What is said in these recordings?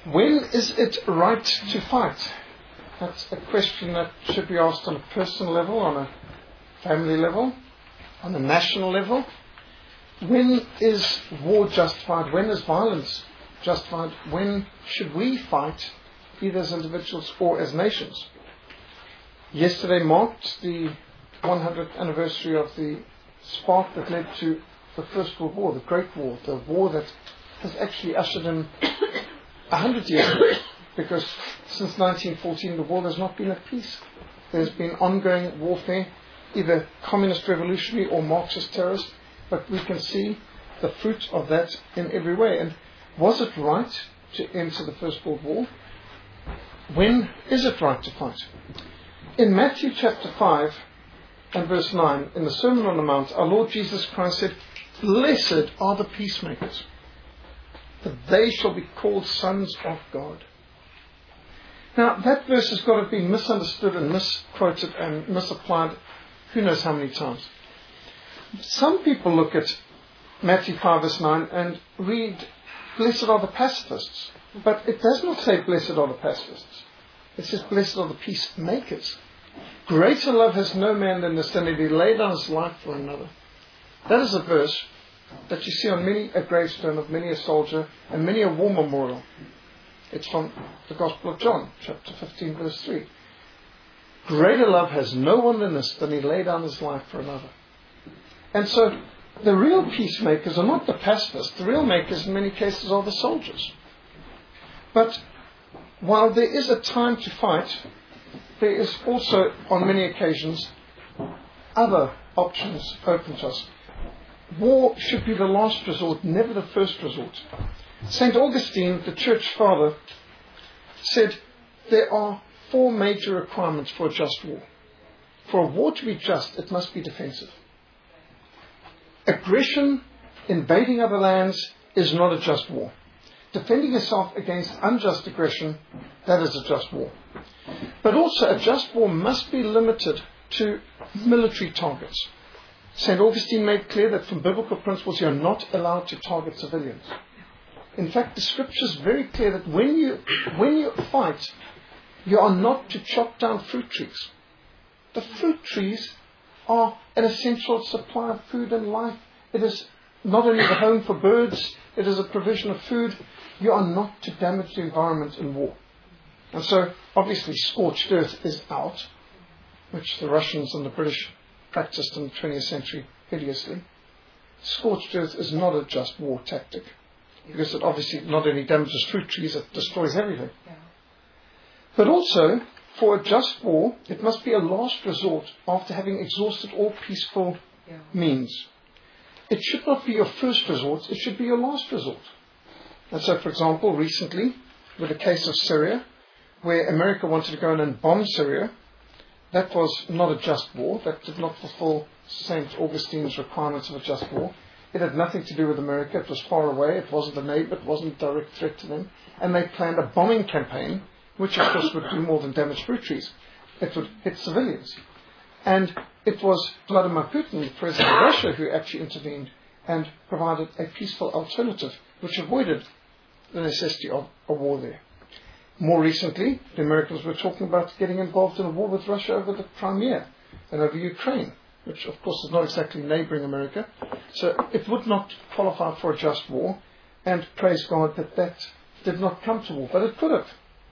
When is it right to fight? That's a question that should be asked on a personal level, on a family level, on a national level. When is war justified? When is violence justified? When should we fight, either as individuals or as nations? Yesterday marked the 100th anniversary of the spark that led to the First World War, the Great War, the war that has actually ushered in 100 years, because since 1914 the world has not been at peace. There's been ongoing warfare, either communist revolutionary or Marxist terrorist, but we can see the fruit of that in every way. And was it right to enter the First World War? When is it right to fight? In Matthew chapter 5 and verse 9, in the Sermon on the Mount, our Lord Jesus Christ said, "Blessed are the peacemakers, for they shall be called sons of God." Now, that verse has got to be misunderstood and misquoted and misapplied who knows how many times. Some people look at Matthew 5 verse 9 and read, "Blessed are the pacifists." But it does not say, "Blessed are the pacifists." It says, "Blessed are the peacemakers. Greater love has no man than this, than that he laid down his life for another." That is a verse that you see on many a gravestone of many a soldier and many a war memorial. It's from the Gospel of John, chapter 15, verse 3. Greater love has no one than this, than he laid down his life for another. And so the real peacemakers are not the pacifists. The real makers in many cases are the soldiers. But while there is a time to fight, there is also on many occasions other options open to us. War should be the last resort, never the first resort. St. Augustine, the church father, said there are 4 major requirements for a just war. For a war to be just, it must be defensive. Aggression, invading other lands, is not a just war. Defending yourself against unjust aggression, that is a just war. But also a just war must be limited to military targets. St. Augustine made clear that from biblical principles you are not allowed to target civilians. In fact, the scripture is very clear that when you fight, you are not to chop down fruit trees. The fruit trees are an essential supply of food and life. It is not only the home for birds, it is a provision of food. You are not to damage the environment in war. And so, obviously, scorched earth is out, which the Russians and the British practiced in the 20th century hideously. Scorched earth is not a just war tactic, because it obviously not only damages fruit trees, it destroys everything. But also, for a just war, it must be a last resort after having exhausted all peaceful means. It should not be your first resort, it should be your last resort. And so, for example, recently, with the case of Syria, where America wanted to go in and bomb Syria, that was not a just war. That did not fulfill St. Augustine's requirements of a just war. It had nothing to do with America. It was far away. It wasn't a neighbor. It wasn't a direct threat to them. And they planned a bombing campaign, which of course would do more than damage fruit trees. It would hit civilians. And it was Vladimir Putin, the president of Russia, who actually intervened and provided a peaceful alternative, which avoided the necessity of a war there. More recently, the Americans were talking about getting involved in a war with Russia over the Crimea and over Ukraine, which of course is not exactly neighbouring America. So it would not qualify for a just war, and praise God that that did not come to war, but it could have.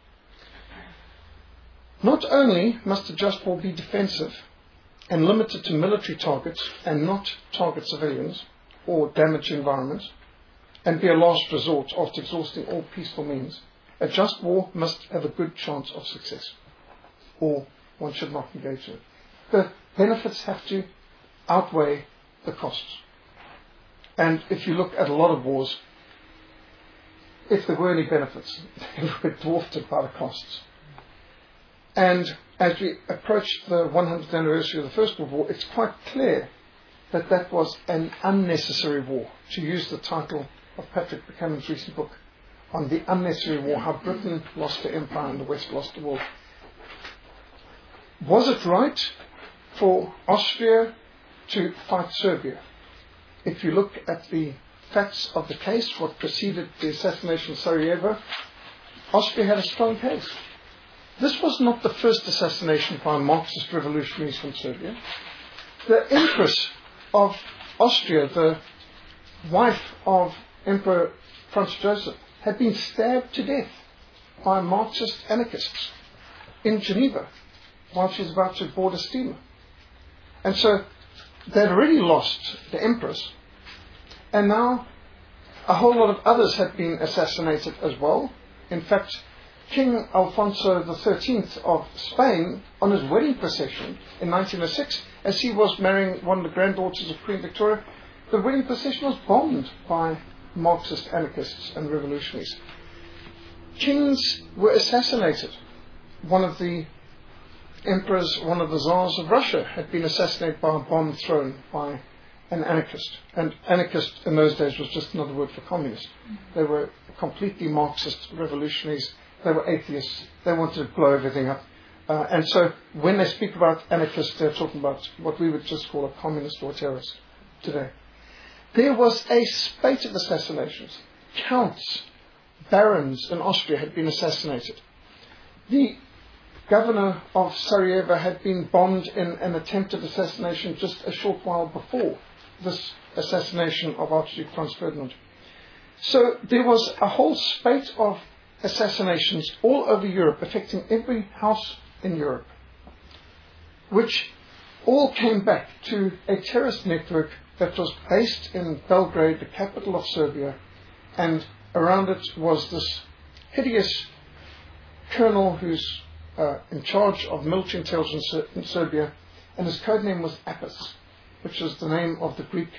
Not only must a just war be defensive and limited to military targets and not target civilians or damage the environment, and be a last resort after exhausting all peaceful means, a just war must have a good chance of success, or one should not engage in it. The benefits have to outweigh the costs. And if you look at a lot of wars, if there were any benefits, they were dwarfed by the costs. And as we approach the 100th anniversary of the First World War, it's quite clear that that was an unnecessary war, to use the title of Patrick Buchanan's recent book on the unnecessary war, how Britain lost her empire and the West lost the war. Was it right for Austria to fight Serbia? If you look at the facts of the case, what preceded the assassination of Sarajevo, Austria had a strong case. This was not the first assassination by Marxist revolutionaries from Serbia. The Empress of Austria, the wife of Emperor Franz Joseph, had been stabbed to death by Marxist anarchists in Geneva while she was about to board a steamer. And so they'd already lost the Empress, and now a whole lot of others had been assassinated as well. In fact, King Alfonso XIII of Spain, on his wedding procession in 1906, as he was marrying one of the granddaughters of Queen Victoria, the wedding procession was bombed by Marxist anarchists and revolutionaries. Kings were assassinated. One of the emperors, one of the czars of Russia, had been assassinated by a bomb thrown by an anarchist. And anarchist in those days was just another word for communist. They were completely Marxist revolutionaries. They were atheists. They wanted to blow everything up. And so when they speak about anarchists, they're talking about what we would just call a communist or a terrorist today. There was a spate of assassinations. Counts, barons in Austria had been assassinated. The governor of Sarajevo had been bombed in an attempted assassination just a short while before this assassination of Archduke Franz Ferdinand. So there was a whole spate of assassinations all over Europe, affecting every house in Europe, which all came back to a terrorist network that was based in Belgrade, the capital of Serbia, and around it was this hideous colonel who's in charge of military intelligence in Serbia, and his code name was Apis, which is the name of the Greek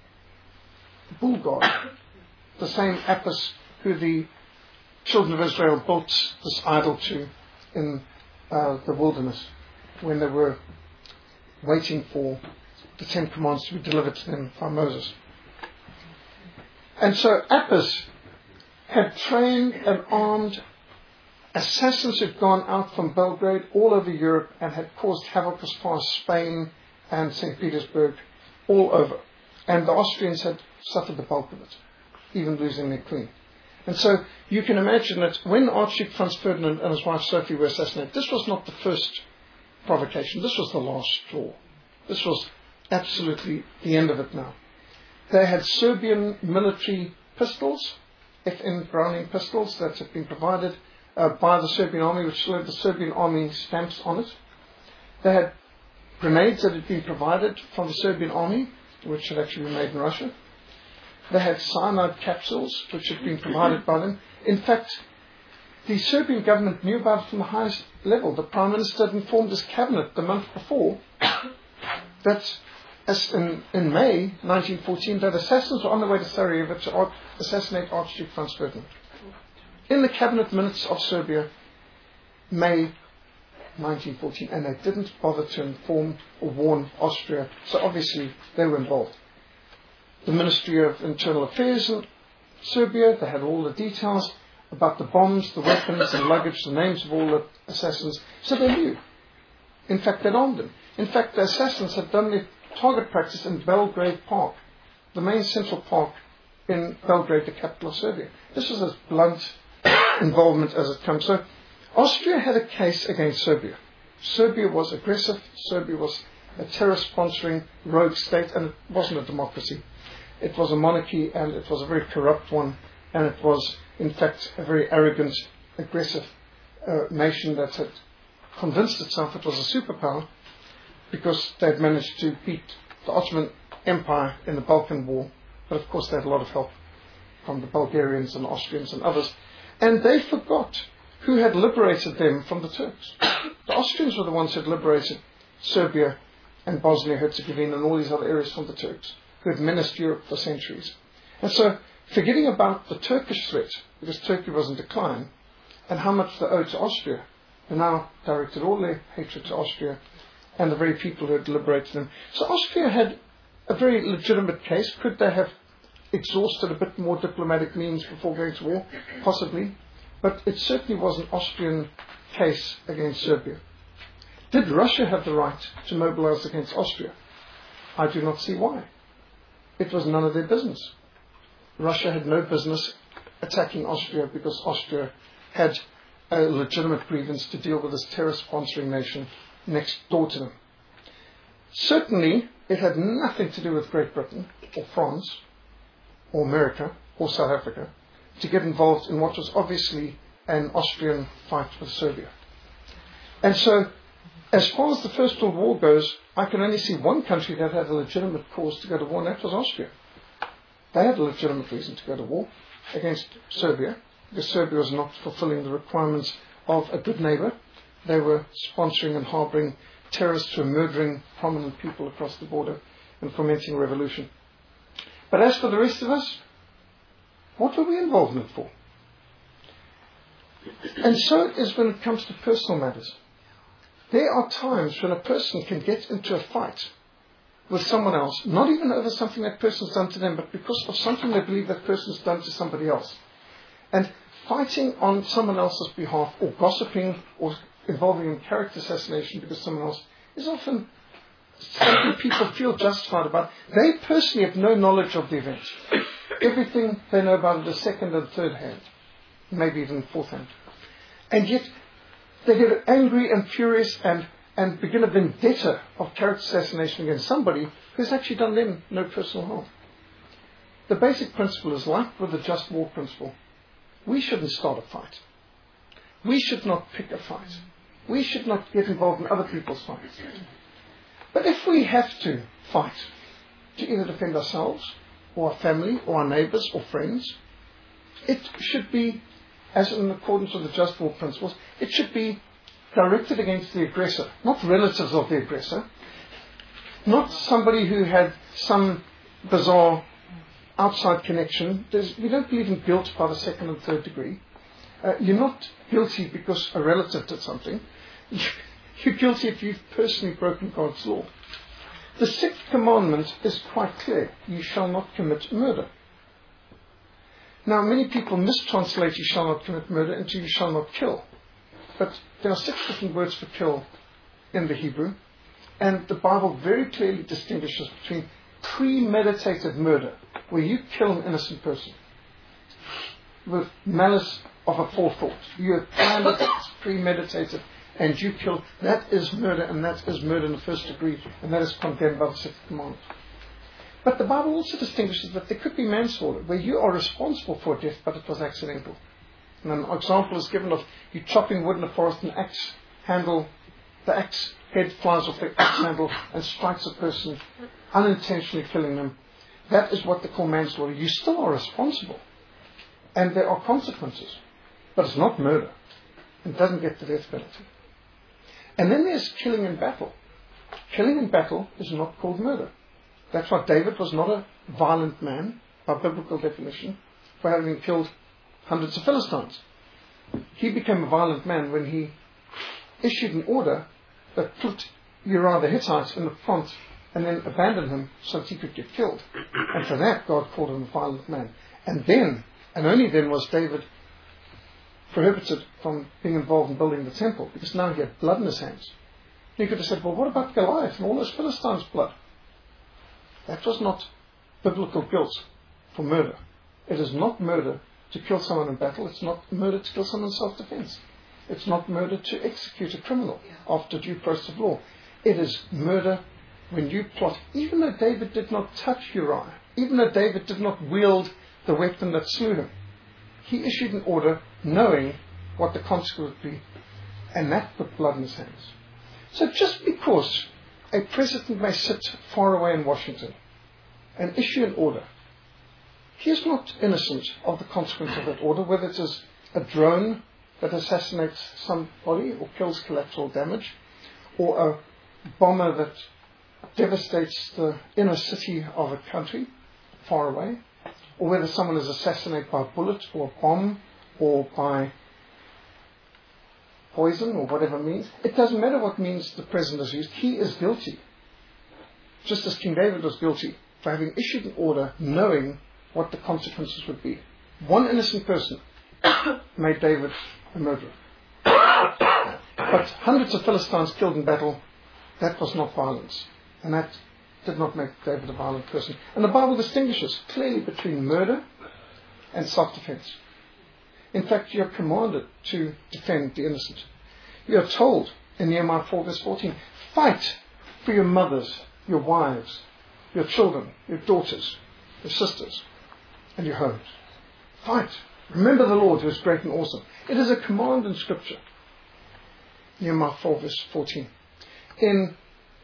bull god, the same Apis who the children of Israel built this idol to in the wilderness when they were waiting for the Ten Commandments to be delivered to them by Moses. And so Apis had trained and armed assassins who had gone out from Belgrade all over Europe and had caused havoc as far as Spain and St. Petersburg, all over. And the Austrians had suffered the bulk of it, even losing their queen. And so you can imagine that when Archduke Franz Ferdinand and his wife Sophie were assassinated, this was not the first provocation. This was the last straw. This was absolutely the end of it now. They had Serbian military pistols, FN Browning pistols that had been provided by the Serbian army, which still had the Serbian army stamps on it. They had grenades that had been provided from the Serbian army, which had actually been made in Russia. They had cyanide capsules, which had been provided by them. In fact, the Serbian government knew about it from the highest level. The Prime Minister had informed his cabinet the month before that as in May 1914, that assassins were on their way to Sarajevo to assassinate Archduke Franz Ferdinand. In the cabinet minutes of Serbia, May 1914, and they didn't bother to inform or warn Austria, so obviously they were involved. The Ministry of Internal Affairs in Serbia, they had all the details about the bombs, the weapons, the luggage, the names of all the assassins, so they knew. In fact, they'd armed them. In fact, the assassins had done their target practice in Belgrade Park, the main central park in Belgrade, the capital of Serbia. This was as blunt involvement as it comes. So Austria had a case against Serbia. Serbia was aggressive. Serbia was a terror-sponsoring rogue state, and it wasn't a democracy. It was a monarchy, and it was a very corrupt one, and it was, in fact, a very arrogant, aggressive nation that had convinced itself it was a superpower because they'd managed to beat the Ottoman Empire in the Balkan War. But of course they had a lot of help from the Bulgarians and Austrians and others. And they forgot who had liberated them from the Turks. The Austrians were the ones who had liberated Serbia and Bosnia-Herzegovina and all these other areas from the Turks, who had menaced Europe for centuries. And so, forgetting about the Turkish threat, because Turkey was in decline, and how much they owed to Austria, they now directed all their hatred to Austria and the very people who had liberated them. So Austria had a very legitimate case. Could they have exhausted a bit more diplomatic means before going to war? Possibly. But it certainly was an Austrian case against Serbia. Did Russia have the right to mobilize against Austria? I do not see why. It was none of their business. Russia had no business attacking Austria because Austria had a legitimate grievance to deal with this terror-sponsoring nation next door to them. Certainly, it had nothing to do with Great Britain or France or America or South Africa to get involved in what was obviously an Austrian fight with Serbia. And so, as far as the First World War goes, I can only see one country that had a legitimate cause to go to war, and that was Austria. They had a legitimate reason to go to war against Serbia, because Serbia was not fulfilling the requirements of a good neighbor. They were sponsoring and harboring terrorists who were murdering prominent people across the border and fomenting a revolution. But as for the rest of us, what were we involved in it for? And so it is when it comes to personal matters. There are times when a person can get into a fight with someone else, not even over something that person's done to them, but because of something they believe that person's done to somebody else. And fighting on someone else's behalf, or gossiping, or involving in character assassination because someone else, is often something people feel justified about. They personally have no knowledge of the event. Everything they know about it is second and third hand, maybe even fourth hand. And yet, they get angry and furious and begin a vendetta of character assassination against somebody who's actually done them no personal harm. The basic principle is like with the just war principle. We shouldn't start a fight. We should not pick a fight. We should not get involved in other people's fights. But if we have to fight to either defend ourselves or our family or our neighbours or friends, it should be, as in accordance with the just war principles, it should be directed against the aggressor, not relatives of the aggressor, not somebody who had some bizarre outside connection. We don't believe in guilt by the second and third degree. You're not guilty because a relative did something. You're guilty if you've personally broken God's law. The sixth commandment is quite clear. You shall not commit murder. Now, many people mistranslate you shall not commit murder into you shall not kill. But there are 6 different words for kill in the Hebrew. And the Bible very clearly distinguishes between premeditated murder, where you kill an innocent person, with malice of a forethought. You have planned it, it's premeditated, and you kill. That is murder, and that is murder in the first degree, and that is condemned by the 6th commandment. But the Bible also distinguishes that there could be manslaughter, where you are responsible for death, but it was accidental. And an example is given of you chopping wood in a forest, and the axe head flies off the axe handle and strikes a person, unintentionally killing them. That is what they call manslaughter. You still are responsible, and there are consequences, but it's not murder. It doesn't get the death penalty. And then there's killing in battle. Killing in battle is not called murder. That's why David was not a violent man, by biblical definition, for having killed hundreds of Philistines. He became a violent man when he issued an order that put Uriah the Hittite in the front and then abandoned him so that he could get killed. And for that, God called him a violent man. And then, and only then, was David prohibited from being involved in building the temple, because now he had blood in his hands. He could have said, well, what about Goliath and all those Philistines' blood? That was not biblical guilt for murder. It is not murder to kill someone in battle. It's not murder to kill someone in self-defense. It's not murder to execute a criminal after due process of law. It is murder when you plot. Even though David did not touch Uriah, even though David did not wield the weapon that slew him, he issued an order knowing what the consequence would be, and that put blood in his hands. So just because a president may sit far away in Washington and issue an order, he is not innocent of the consequence of that order, whether it is a drone that assassinates somebody or kills collateral damage, or a bomber that devastates the inner city of a country far away, or whether someone is assassinated by a bullet or a bomb or by poison or whatever means. It doesn't matter what means the president has used. He is guilty. Just as King David was guilty for having issued an order knowing what the consequences would be. One innocent person made David a murderer. But hundreds of Philistines killed in battle, that was not violence. And that did not make David a violent person. And the Bible distinguishes clearly between murder and self-defense. In fact, you are commanded to defend the innocent. You are told in Nehemiah 4 verse 14, fight for your mothers, your wives, your children, your daughters, your sisters, and your homes. Fight. Remember the Lord who is great and awesome. It is a command in Scripture. Nehemiah 4 verse 14. In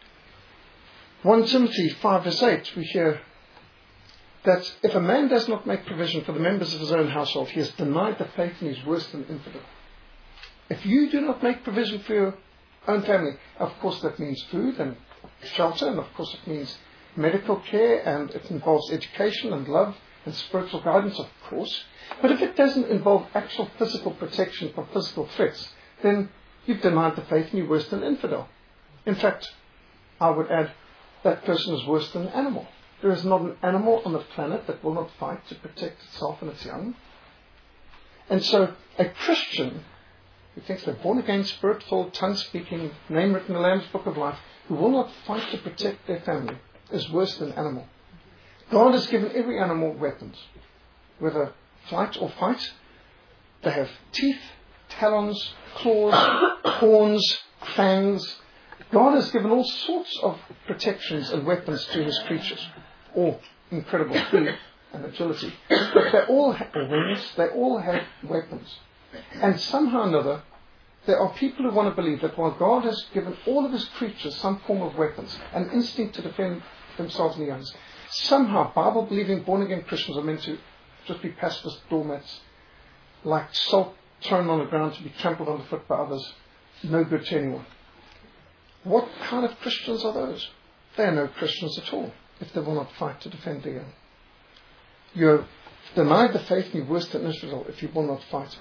1 Timothy 5 verse 8 we hear that if a man does not make provision for the members of his own household, he has denied the faith and is worse than infidel. If you do not make provision for your own family, of course that means food and shelter, and of course it means medical care, and it involves education and love and spiritual guidance, of course. But if it doesn't involve actual physical protection from physical threats, then you've denied the faith and you're worse than infidel. In fact, I would add, that person is worse than an animal. There is not an animal on the planet that will not fight to protect itself and its young. And so a Christian who thinks they're born again, spirit-filled, tongue-speaking, name written in the Lamb's Book of Life, who will not fight to protect their family, is worse than an animal. God has given every animal weapons, whether flight or fight. They have teeth, talons, claws, horns, fangs. God has given all sorts of protections and weapons to his creatures, all incredible speed and agility. But they all have wings, they all have weapons. And somehow or another, there are people who want to believe that while God has given all of his creatures some form of weapons, an instinct to defend themselves and the others, somehow Bible-believing, born-again Christians are meant to just be pacifist doormats, like salt thrown on the ground to be trampled underfoot by others, no good to anyone. What kind of Christians are those? They are no Christians at all, if they will not fight to defend their own. You're denied the faith and you're worse than Israel if you will not fight.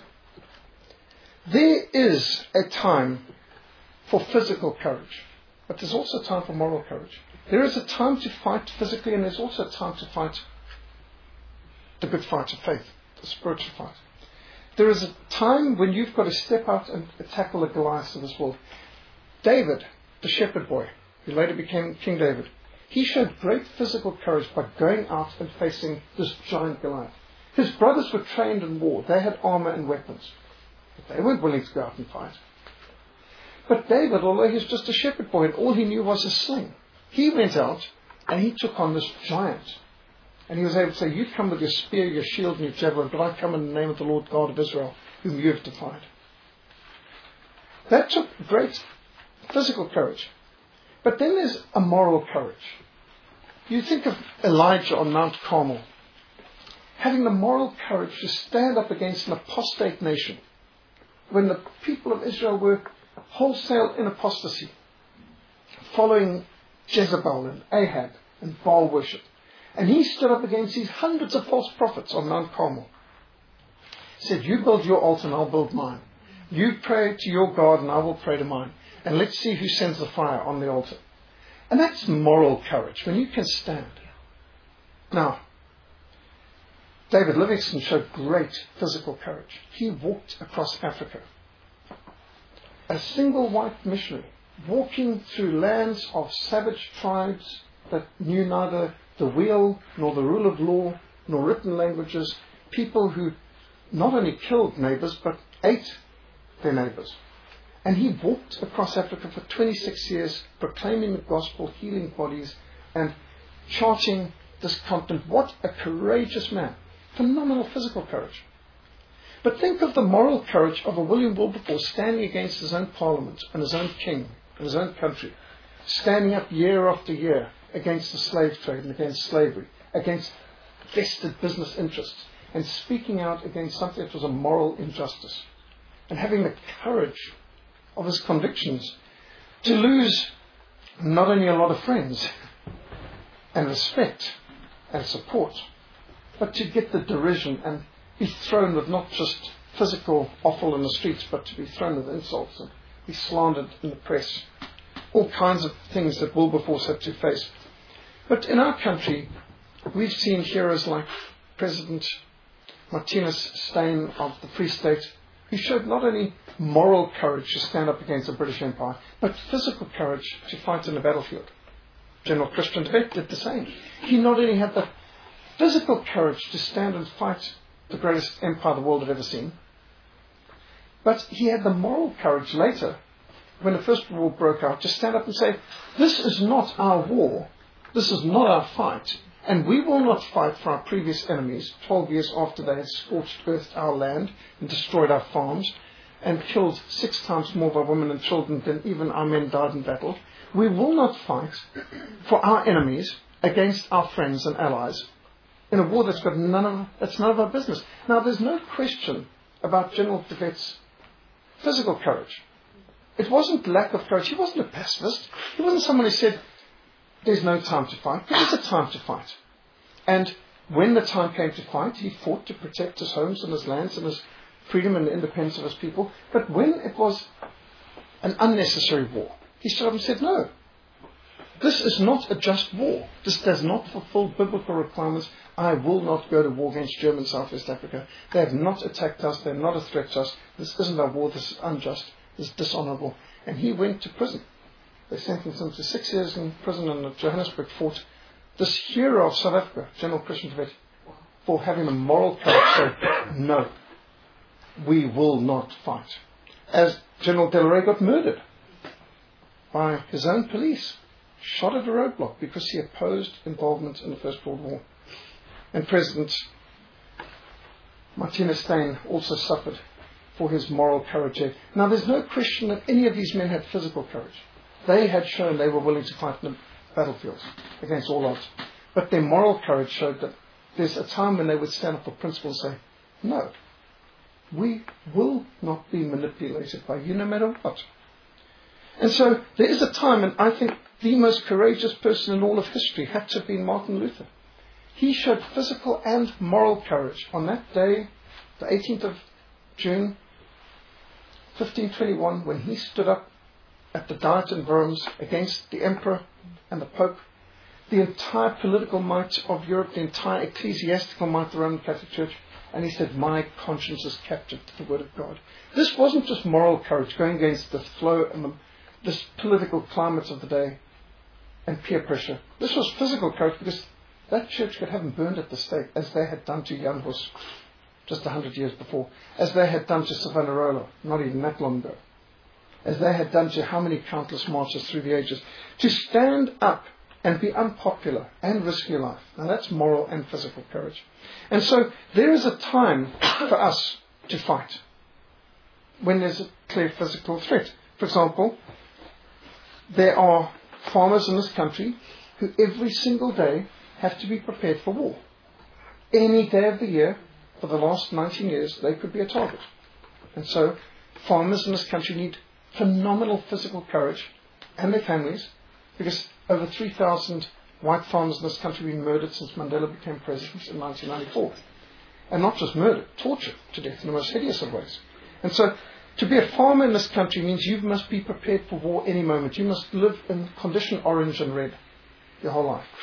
There is a time for physical courage, but there's also a time for moral courage. There is a time to fight physically, and there's also a time to fight the good fight of faith, the spiritual fight. There is a time when you've got to step out and tackle the Goliaths of this world. David, the shepherd boy, who later became King David, he showed great physical courage by going out and facing this giant Goliath. His brothers were trained in war. They had armor and weapons. But they weren't willing to go out and fight. But David, although he was just a shepherd boy and all he knew was a sling, he went out and he took on this giant. And he was able to say, you come with your spear, your shield and your javelin, but I come in the name of the Lord God of Israel, whom you have defied. That took great physical courage. But then there's a moral courage. You think of Elijah on Mount Carmel, having the moral courage to stand up against an apostate nation, when the people of Israel were wholesale in apostasy, following Jezebel and Ahab and Baal worship. And he stood up against these hundreds of false prophets on Mount Carmel. He said, you build your altar and I'll build mine. You pray to your God and I will pray to mine. And let's see who sends the fire on the altar. And that's moral courage, when you can stand. Now, David Livingstone showed great physical courage. He walked across Africa. A single white missionary, walking through lands of savage tribes that knew neither the wheel nor the rule of law nor written languages, people who not only killed neighbors but ate their neighbors. And he walked across Africa for 26 years, proclaiming the gospel, healing bodies, and charting this continent. What a courageous man. Phenomenal physical courage. But think of the moral courage of a William Wilberforce standing against his own parliament and his own king and his own country, standing up year after year against the slave trade and against slavery, against vested business interests, and speaking out against something that was a moral injustice, and having the courage of his convictions to lose not only a lot of friends and respect and support, but to get the derision and be thrown with not just physical offal in the streets, but to be thrown with insults and be slandered in the press. All kinds of things that Wilberforce had to face. But in our country, we've seen heroes like President Martinus Steyn of the Free State, who showed not only moral courage to stand up against the British Empire, but physical courage to fight in the battlefield. General Christian de Wet did the same. He not only had the physical courage to stand and fight the greatest empire the world had ever seen, But he had the moral courage later, when the First World War broke out, to stand up and say, this is not our war, this is not our fight, and we will not fight for our previous enemies 12 years after they had scorched earthed our land and destroyed our farms and killed 6 times more of our women and children than even our men died in battle. We will not fight for our enemies against our friends and allies in a war that's none of our business. Now, there's no question about General de Wet's physical courage. It wasn't lack of courage. He wasn't a pacifist. He wasn't someone who said, there's no time to fight. There is a time to fight. And when the time came to fight, he fought to protect his homes and his lands and his freedom and the independence of his people. But when it was an unnecessary war, he stood up and said, no, this is not a just war. This does not fulfill biblical requirements. I will not go to war against German South West Africa. They have not attacked us. They're not a threat to us. This isn't our war. This is unjust. This is dishonorable. And he went to prison. They sentenced him to 6 years in prison in the Johannesburg fort. This hero of South Africa, General Christian de Wet, for having the moral courage to say, no, we will not fight. As General De La Rey got murdered by his own police, shot at a roadblock because he opposed involvement in the First World War. And President Martinez Steyn also suffered for his moral courage. Now, there's no question that any of these men had physical courage. They had shown they were willing to fight in the battlefields against all odds. But their moral courage showed that there's a time when they would stand up for principle and say, no, we will not be manipulated by you no matter what. And so there is a time, and I think the most courageous person in all of history had to have been Martin Luther. He showed physical and moral courage on that day, the 18th of June, 1521, when he stood up at the Diet in Worms against the Emperor and the Pope, the entire political might of Europe, the entire ecclesiastical might of the Roman Catholic Church, and he said, my conscience is captive to the Word of God. This wasn't just moral courage, going against the flow and this political climate of the day and peer pressure. This was physical courage, because that church could have him burned at the stake, as they had done to Jan Hus just 100 years before, as they had done to Savonarola, not even that long ago, as they had done to how many countless marches through the ages. To stand up and be unpopular and risk your life. Now, that's moral and physical courage. And so there is a time for us to fight when there's a clear physical threat. For example, there are farmers in this country who every single day have to be prepared for war. Any day of the year, for the last 19 years, they could be a target. And so farmers in this country need phenomenal physical courage, and their families, because over 3,000 white farmers in this country have been murdered since Mandela became president in 1994. And not just murdered, tortured to death in the most hideous of ways. And so to be a farmer in this country means you must be prepared for war any moment. You must live in condition orange and red your whole life.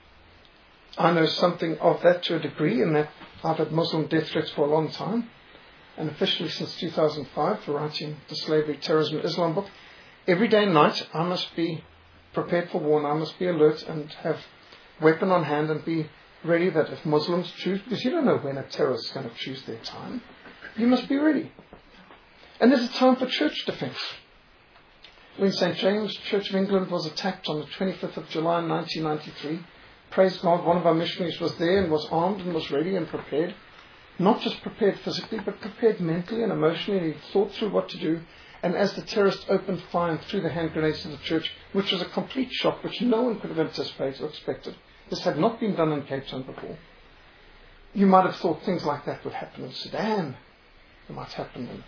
I know something of that to a degree, in that I've had Muslim death threats for a long time, and officially since 2005 for writing the Slavery, Terrorism, Islam book. Every day and night I must be prepared for war, and I must be alert and have weapon on hand and be ready that if Muslims choose, because you don't know when a terrorist is going to choose their time, you must be ready. And there's a time for church defence. When St. James Church of England was attacked on the 25th of July 1993, praise God, one of our missionaries was there and was armed and was ready and prepared. Not just prepared physically, but prepared mentally and emotionally. He thought through what to do. And as the terrorists opened fire and threw the hand grenades to the church, which was a complete shock, which no one could have anticipated or expected. This had not been done in Cape Town before. You might have thought things like that would happen in Sudan. It might happen in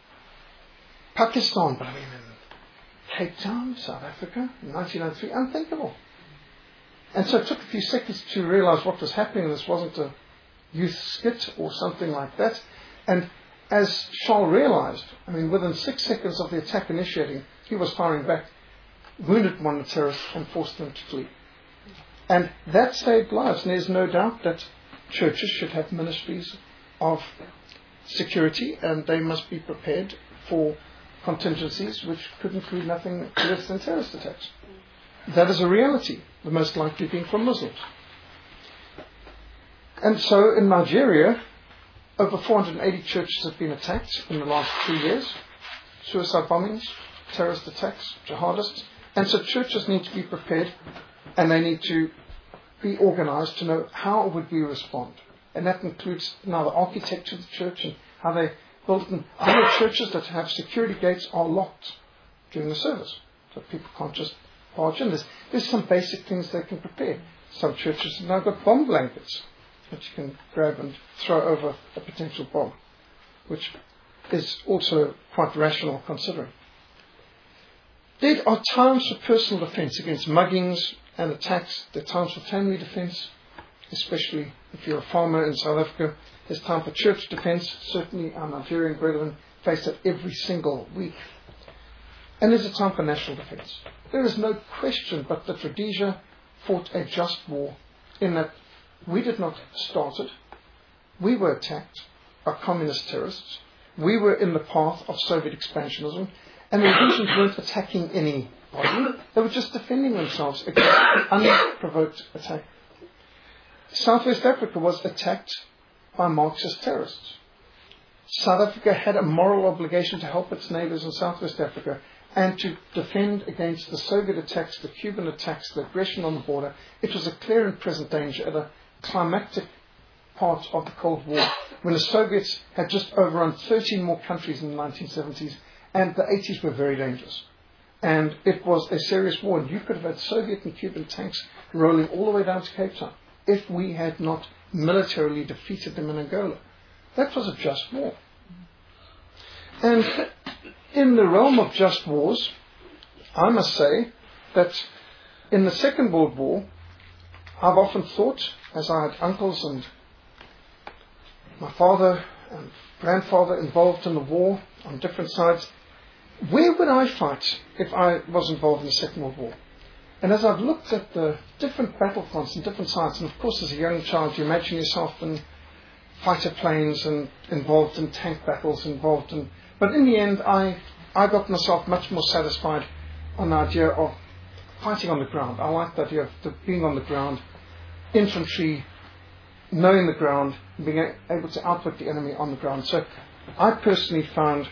Pakistan, but I mean in Cape Town, South Africa, in 1993, unthinkable. And so it took a few seconds to realize what was happening. This wasn't a youth skit or something like that. And as Charles realized, I mean, within 6 seconds of the attack initiating, he was firing back, wounded one of the terrorists and forced them to flee. And that saved lives. And there's no doubt that churches should have ministries of security, and they must be prepared for contingencies which could include nothing less than terrorist attacks. That is a reality, the most likely being from Muslims. And so in Nigeria, over 480 churches have been attacked in the last 2 years. Suicide bombings, terrorist attacks, jihadists. And so churches need to be prepared, and they need to be organized to know how would we respond. And that includes now the architecture of the church and how they build it. And I know churches that have security gates are locked during the service, so people can't just barge in. There's some basic things they can prepare. Some churches have now got bomb blankets that you can grab and throw over a potential bomb, which is also quite rational considering. There are times for personal defense against muggings and attacks. There are times for family defense, especially if you're a farmer in South Africa. There's time for church defense. Certainly our Nigerian brethren face that every single week. And there's a time for national defense. There is no question but that Rhodesia fought a just war in that we did not start it. We were attacked by communist terrorists. We were in the path of Soviet expansionism. And the Rhodesians weren't attacking anybody. They were just defending themselves against unprovoked attack. Southwest Africa was attacked by Marxist terrorists. South Africa had a moral obligation to help its neighbours in Southwest Africa and to defend against the Soviet attacks, the Cuban attacks, the aggression on the border. It was a clear and present danger at a climactic part of the Cold War when the Soviets had just overrun 13 more countries in the 1970s, and the 80s were very dangerous. And it was a serious war, and you could have had Soviet and Cuban tanks rolling all the way down to Cape Town if we had not militarily defeated them in Angola. That was a just war. And in the realm of just wars, I must say that in the Second World War, I've often thought, as I had uncles and my father and grandfather involved in the war on different sides, where would I fight if I was involved in the Second World War? And as I've looked at the different battlefronts and different sites, and of course as a young child you imagine yourself in fighter planes and involved in tank battles, but in the end I got myself much more satisfied on the idea of fighting on the ground. I like the idea of being on the ground, infantry, knowing the ground, being able to outwit the enemy on the ground. So I personally found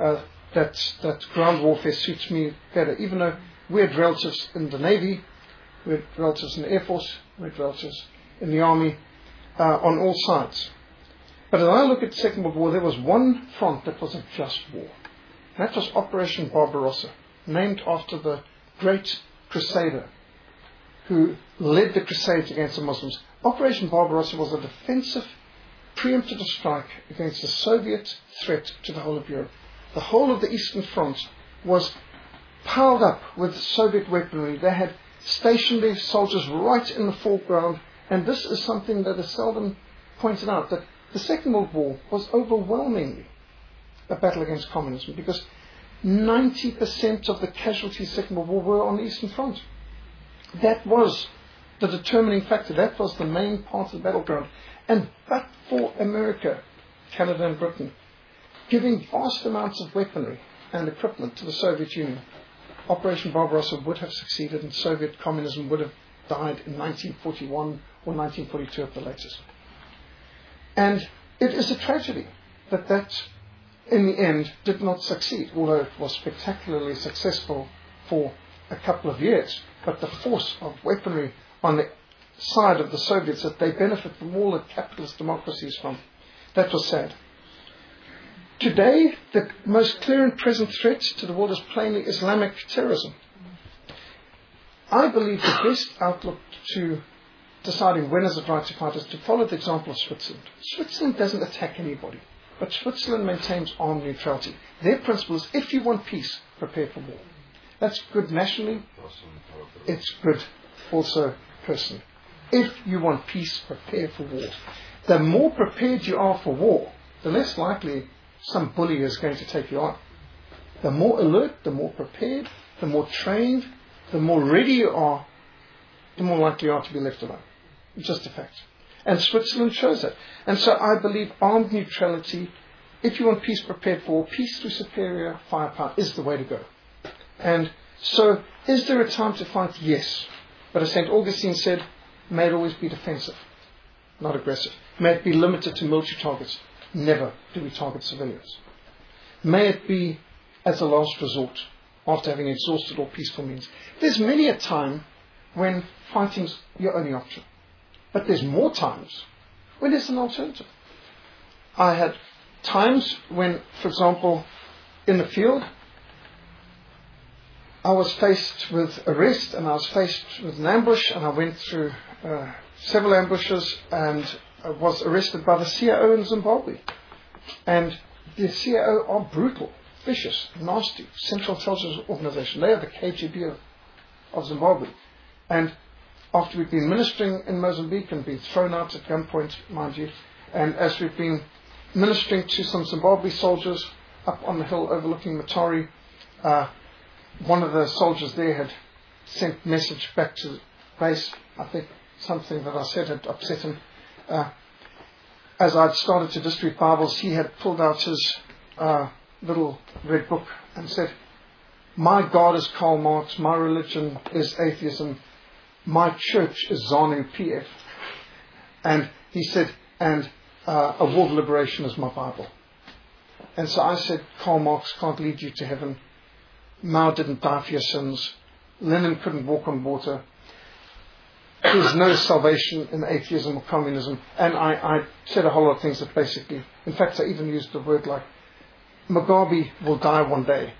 that ground warfare suits me better, even though we had relatives in the Navy, we had relatives in the Air Force, we had relatives in the Army, on all sides. But as I look at the Second World War, there was one front that was a just war. And that was Operation Barbarossa, named after the great crusader who led the crusades against the Muslims. Operation Barbarossa was a defensive, preemptive strike against the Soviet threat to the whole of Europe. The whole of the Eastern Front was piled up with Soviet weaponry. They had stationed their soldiers right in the foreground, and this is something that is seldom pointed out, that the Second World War was overwhelmingly a battle against communism, because 90% of the casualties of the Second World War were on the Eastern Front. That was the determining factor. That was the main part of the battleground. And but for America, Canada and Britain giving vast amounts of weaponry and equipment to the Soviet Union, Operation Barbarossa would have succeeded, and Soviet communism would have died in 1941 or 1942 at the latest. And it is a tragedy that in the end did not succeed, although it was spectacularly successful for a couple of years. But the force of weaponry on the side of the Soviets that they benefit from all the capitalist democracies from, that was sad. Today, the most clear and present threat to the world is plainly Islamic terrorism. I believe the best outlook to deciding when is it right to fight is to follow the example of Switzerland. Switzerland doesn't attack anybody, but Switzerland maintains armed neutrality. Their principle is, if you want peace, prepare for war. That's good nationally. It's good also personally. If you want peace, prepare for war. The more prepared you are for war, the less likely some bully is going to take you on. The more alert, the more prepared, the more trained, the more ready you are, the more likely you are to be left alone. It's just a fact. And Switzerland shows that. And so I believe armed neutrality, if you want peace, prepared for war, peace through superior firepower is the way to go. And so, is there a time to fight? Yes. But as St. Augustine said, may it always be defensive, not aggressive. May it be limited to military targets. never do we target civilians. May it be as a last resort, after having exhausted all peaceful means. There's many a time when fighting's your only option. But there's more times when there's an alternative. I had times when, for example, in the field, I was faced with arrest and I was faced with an ambush, and I went through several ambushes and was arrested by the CAO in Zimbabwe. And the CAO are brutal, vicious, nasty, Central Intelligence Organization. They are the KGB of Zimbabwe. And after we've been ministering in Mozambique and been thrown out at gunpoint, mind you, and as we've been ministering to some Zimbabwe soldiers up on the hill overlooking Matari, one of the soldiers there had sent a message back to the base. I think something that I said had upset him. As I'd started to distribute Bibles, he had pulled out his little red book and said, "My God is Karl Marx, my religion is atheism, my church is ZANU-PF." And he said, and a war of liberation is my Bible. And so I said, Karl Marx can't lead you to heaven. Mao didn't die for your sins. Lenin couldn't walk on water. There's no salvation in atheism or communism. And I said a whole lot of things that basically, in fact, I even used the word like, Mugabe will die one day.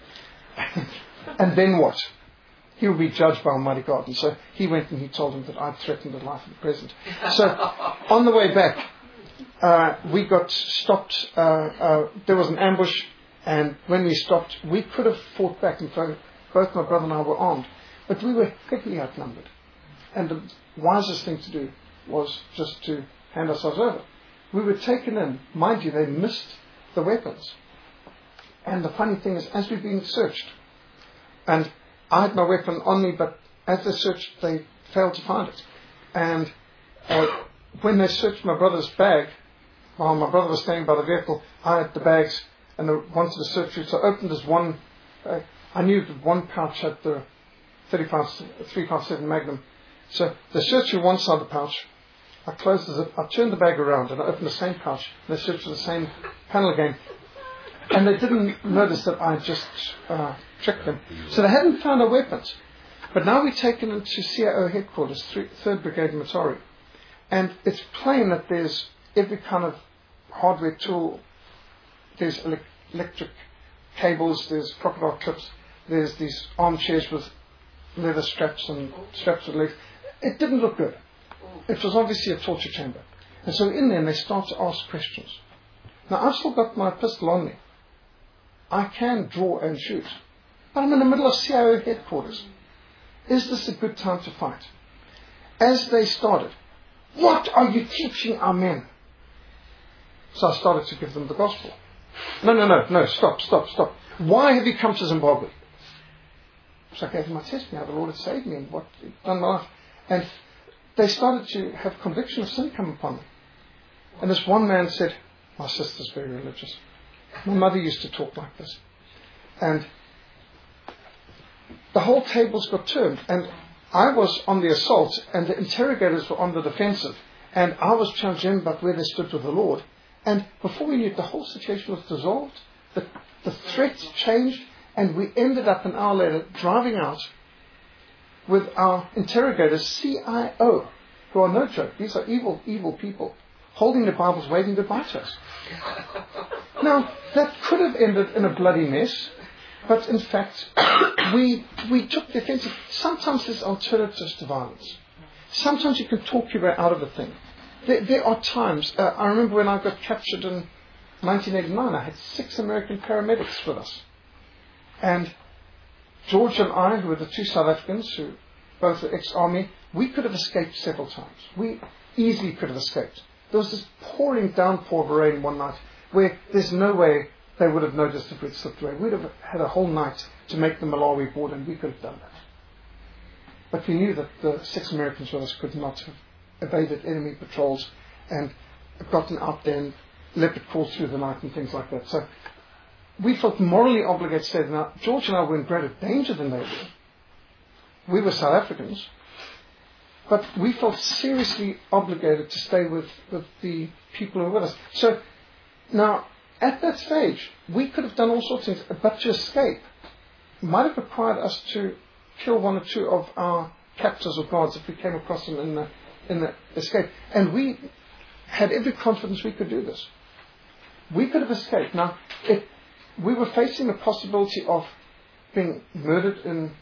And then what? He will be judged by Almighty God. And so he went and he told him that I'd threatened the life of the president. So on the way back, we got stopped. There was an ambush. And when we stopped, we could have fought back. In fact, both my brother and I were armed. But we were heavily outnumbered. And the wisest thing to do was just to hand ourselves over. We were taken in. Mind you, they missed the weapons. And the funny thing is, as we've been searched, and I had my weapon on me, but as they searched, they failed to find it. And when they searched my brother's bag, while my brother was standing by the vehicle, I had the bags, and they wanted to search it. So I opened this one bag. I knew that one pouch had the 357 Magnum. So they searched through one side of the pouch. I closed the zip. I turned the bag around and I opened the same pouch. And they searched for the same panel again. And they didn't notice that I just tricked them. So they hadn't found our weapons. But now we're taken into CAO headquarters, 3rd Brigade Matari. And it's plain that there's every kind of hardware tool. There's electric cables, there's crocodile clips, there's these armchairs with leather straps and straps with legs. It didn't look good. It was obviously a torture chamber. And so in there, and they start to ask questions. Now, I've still got my pistol on me. I can draw and shoot. But I'm in the middle of CIO headquarters. Is this a good time to fight? As they started, what are you teaching our men? So I started to give them the gospel. No, stop. Why have you come to Zimbabwe? So I gave them my testimony, how the Lord had saved me and what He'd done in my life. And they started to have conviction of sin come upon them. And this one man said, my sister's very religious. My mother used to talk like this. And the whole tables got turned. And I was on the assault and the interrogators were on the defensive. And I was challenging about where they stood with the Lord. And before we knew it, the whole situation was dissolved. The threats changed. And we ended up an hour later driving out with our interrogators, CIO, who are no joke. These are evil, evil people, holding the Bibles, waving goodbye to us. Now, that could have ended in a bloody mess, but in fact, we took the offensive. Sometimes there's alternatives to violence. Sometimes you can talk your way out of a thing. There are times, I remember when I got captured in 1989, I had 6 American paramedics with us. And George and I, who were the 2 South Africans, who both were ex-army, we could have escaped several times. We easily could have escaped. There was this pouring downpour of rain one night where there's no way they would have noticed if we'd slipped away. We'd have had a whole night to make the Malawi border, and we could have done that. But we knew that the 6 Americans with us could not have evaded enemy patrols and gotten out there and leopard crawled through the night and things like that. So we felt morally obligated to stay there. Now, George and I were in greater danger than they were. We were South Africans. But we felt seriously obligated to stay with the people who were with us. So Now, at that stage, we could have done all sorts of things, but to escape might have required us to kill one or two of our captors or guards if we came across them in the escape. And we had every confidence we could do this. We could have escaped. Now, if we were facing the possibility of being murdered in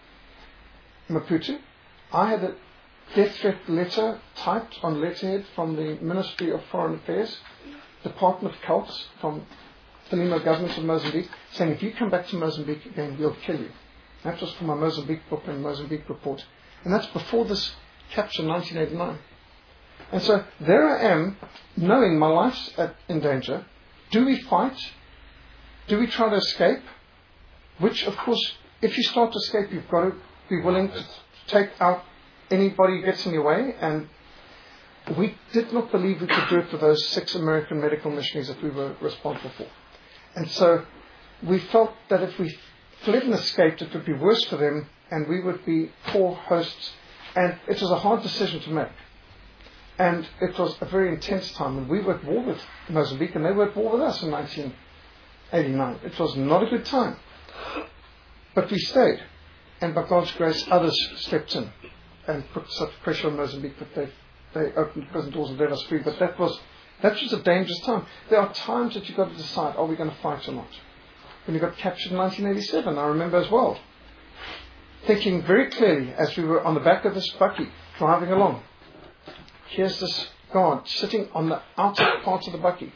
Maputo, I had a death threat letter typed on letterhead from the Ministry of Foreign Affairs, Department of Cults, from Frelimo government of Mozambique, saying if you come back to Mozambique again, we'll kill you. That was from my Mozambique book and Mozambique report. And that's before this capture in 1989. And so there I am, knowing my life's in danger. Do we fight? Do we try to escape? Which, of course, if you start to escape, you've got to be willing to take out anybody who gets in your way. And we did not believe we could do it for those 6 American medical missionaries that we were responsible for. And so we felt that if we fled and escaped, it would be worse for them, and we would be poor hosts. And it was a hard decision to make. And it was a very intense time. And we were at war with Mozambique, and they were at war with us in 1989. It was not a good time. But we stayed. And by God's grace, others stepped in and put such pressure on Mozambique that they opened prison doors and let us free. But that was a dangerous time. There are times that you've got to decide, are we going to fight or not? When we got captured in 1987, I remember as well, thinking very clearly as we were on the back of this bakkie driving along, here's this guard sitting on the outer part of the bakkie,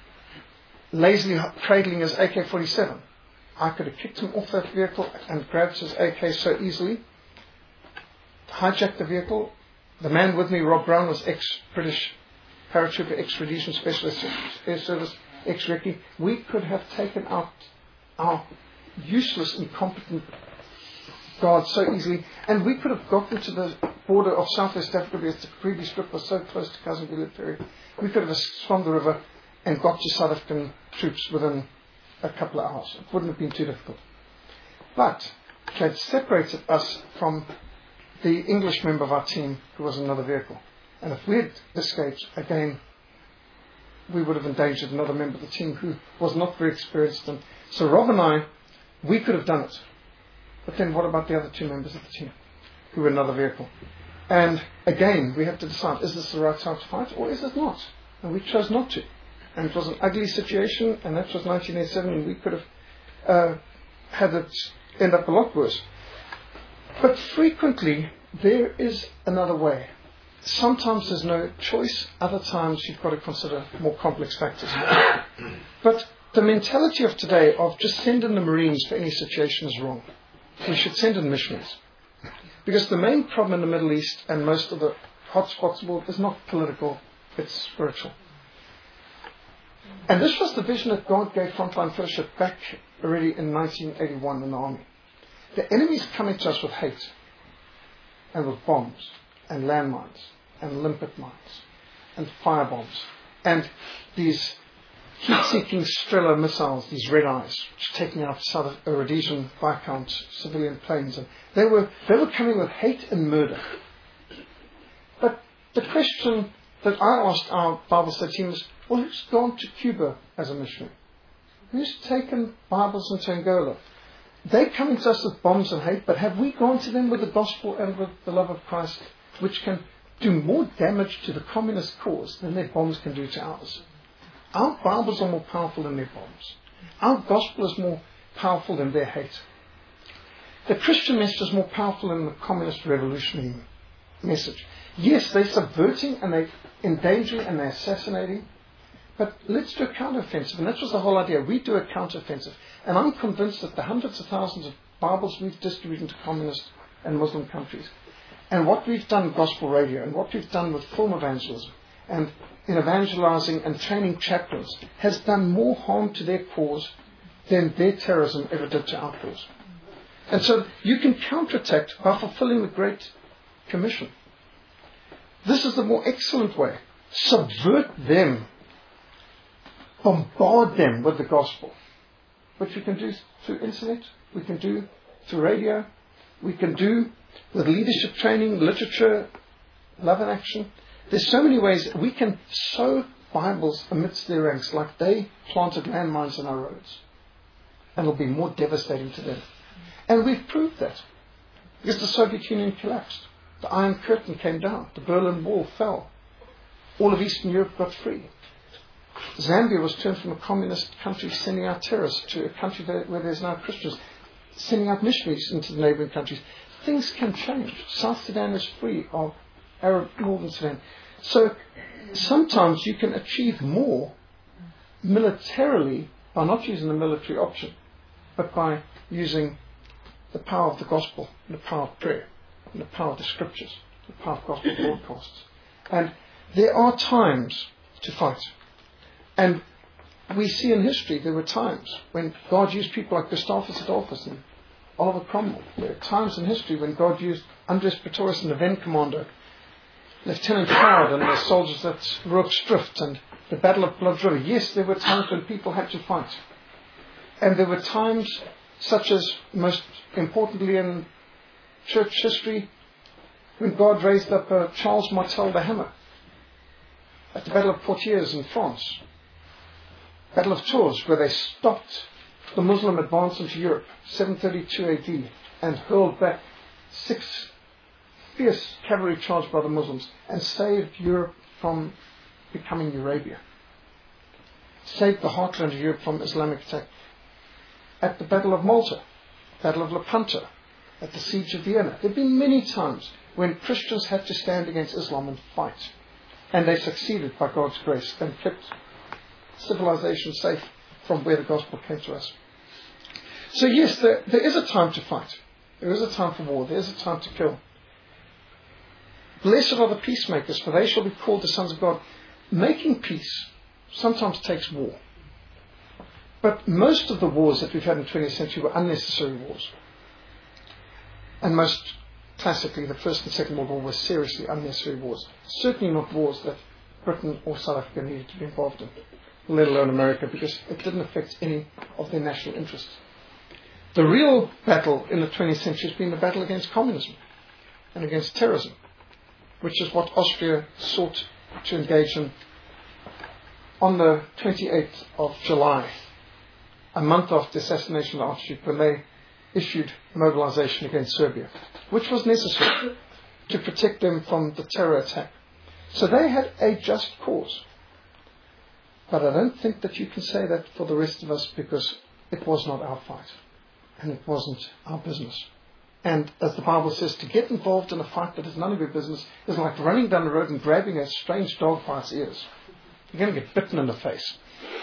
lazily cradling his AK-47. I could have kicked him off that vehicle and grabbed his AK so easily, hijacked the vehicle. The man with me, Rob Brown, was ex-British paratrooper, ex-Rhodesian Specialist Air Service, ex-Recce. We could have taken out our useless, incompetent guards so easily, and we could have gotten to the border of Southwest Africa because the previous strip was so close to Kazungula Ferry. We could have swum the river and got to South African troops within a couple of hours. It wouldn't have been too difficult. But it had separated us from the English member of our team who was in another vehicle. And if we had escaped, again, we would have endangered another member of the team who was not very experienced. And so Rob and I, we could have done it. But then what about the other 2 members of the team who were in another vehicle? And again, we had to decide, is this the right time to fight or is it not? And we chose not to. And it was an ugly situation, and that was 1987, and we could have had it end up a lot worse. But frequently, there is another way. Sometimes there's no choice, other times you've got to consider more complex factors. But the mentality of today of just send in the Marines for any situation is wrong. We should send in missionaries. Because the main problem in the Middle East and most of the hotspots of the world is not political, it's spiritual. And this was the vision that God gave Frontline Fellowship back already in 1981 in the army. The enemy's coming to us with hate and with bombs and landmines and limpet mines and firebombs and these heat-seeking Strela missiles, these red eyes, which are taking out South Rhodesian Viscount civilian planes. And they were coming with hate and murder. But the question that I asked our Bible study team is, well, who's gone to Cuba as a missionary? Who's taken Bibles into Angola? They're coming to us with bombs and hate, but have we gone to them with the gospel and with the love of Christ, which can do more damage to the communist cause than their bombs can do to ours? Our Bibles are more powerful than their bombs. Our gospel is more powerful than their hate. The Christian message is more powerful than the communist revolutionary message. Yes, they're subverting and they're endangering and they're assassinating. But let's do a counteroffensive. And that was the whole idea. We do a counteroffensive. And I'm convinced that the hundreds of thousands of Bibles we've distributed to communist and Muslim countries, and what we've done in gospel radio, and what we've done with film evangelism, and in evangelizing and training chaplains, has done more harm to their cause than their terrorism ever did to our cause. And so you can counterattack by fulfilling the Great Commission. This is the more excellent way. Subvert them. Bombard them with the gospel. Which we can do through internet, we can do through radio, we can do with leadership training, literature, love and action. There's so many ways we can sow Bibles amidst their ranks like they planted landmines in our roads. And it'll be more devastating to them. And we've proved that. Because the Soviet Union collapsed. The Iron Curtain came down. The Berlin Wall fell. All of Eastern Europe got free. Zambia was turned from a communist country sending out terrorists to a country where there's now Christians, sending out missionaries into the neighbouring countries. Things can change. South Sudan is free of Arab Northern Sudan. So sometimes you can achieve more militarily by not using the military option, but by using the power of the gospel, and the power of prayer, and the power of the scriptures, the power of gospel broadcasts. And there are times to fight. And we see in history there were times when God used people like Gustavus Adolphus and Oliver Cromwell. There are times in history when God used Andres Pretorius and the then commander, Lieutenant Howard and the soldiers at Rorke's Drift and the Battle of Blood River. Yes, there were times when people had to fight. And there were times, such as most importantly in church history, when God raised up Charles Martel the Hammer at the Battle of Poitiers in France. Battle of Tours, where they stopped the Muslim advance into Europe, 732 AD, and hurled back 6 fierce cavalry charges by the Muslims and saved Europe from becoming Eurabia. Saved the heartland of Europe from Islamic attack. At the Battle of Malta, Battle of Lepanto, at the Siege of Vienna. There have been many times when Christians had to stand against Islam and fight. And they succeeded by God's grace and kept civilization safe from where the gospel came to us. So yes, there is a time to fight. There is a time for war. There is a time to kill. Blessed are the peacemakers, for they shall be called the sons of God. Making peace sometimes takes war. But most of the wars that we've had in the 20th century were unnecessary wars. And most classically, the First and Second World War were seriously unnecessary wars. Certainly not wars that Britain or South Africa needed to be involved in, let alone America, because it didn't affect any of their national interests. The real battle in the 20th century has been the battle against communism and against terrorism, which is what Austria sought to engage in on the 28th of July, a month after the assassination of the Archduke, when they issued mobilization against Serbia, which was necessary to protect them from the terror attack. So they had a just cause. But I don't think that you can say that for the rest of us, because it was not our fight and it wasn't our business. And as the Bible says, to get involved in a fight that is none of your business is like running down the road and grabbing a strange dog by its ears. You're going to get bitten in the face.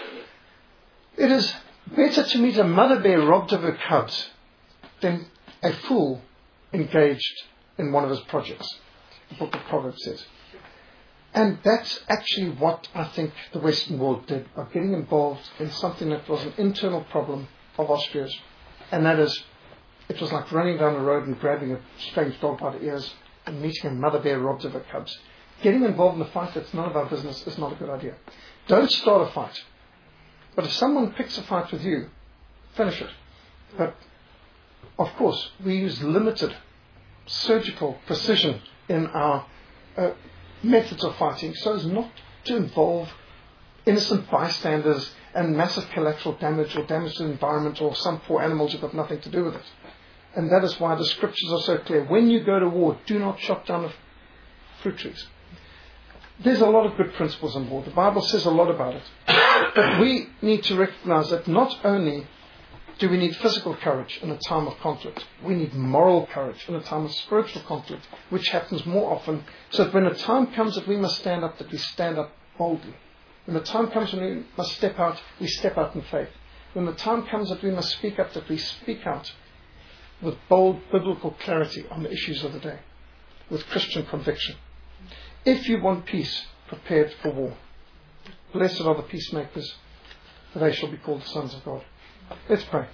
It is better to meet a mother bear robbed of her cubs than a fool engaged in one of his projects, the book of Proverbs says. And that's actually what I think the Western world did, by getting involved in something that was an internal problem of Austria's. And that is, it was like running down the road and grabbing a strange dog by the ears and meeting a mother bear robbed of her cubs. Getting involved in a fight that's none of our business is not a good idea. Don't start a fight. But if someone picks a fight with you, finish it. But, of course, we use limited surgical precision in our methods of fighting so as not to involve innocent bystanders and massive collateral damage or damage to the environment or some poor animals who've got nothing to do with it. And that is why the scriptures are so clear. When you go to war, do not chop down the fruit trees. There's a lot of good principles in war. The Bible says a lot about it. But we need to recognize that not only do we need physical courage in a time of conflict, we need moral courage in a time of spiritual conflict, which happens more often, so that when the time comes that we must stand up, that we stand up boldly. When the time comes when we must step out, we step out in faith. When the time comes that we must speak up, that we speak out with bold biblical clarity on the issues of the day, with Christian conviction. If you want peace, prepare for war. Blessed are the peacemakers, for they shall be called the sons of God. Let's pray.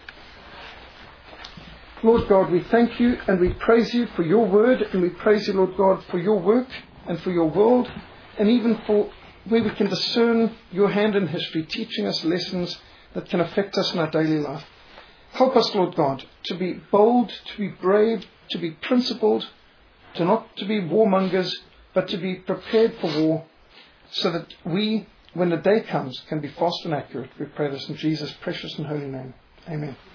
Lord God, we thank you and we praise you for your word, and we praise you, Lord God, for your work and for your world, and even for where we can discern your hand in history, teaching us lessons that can affect us in our daily life. Help us, Lord God, to be bold, to be brave, to be principled, not to be warmongers, but to be prepared for war, so that we when the day comes, can be fast and accurate. We pray this in Jesus' precious and holy name. Amen.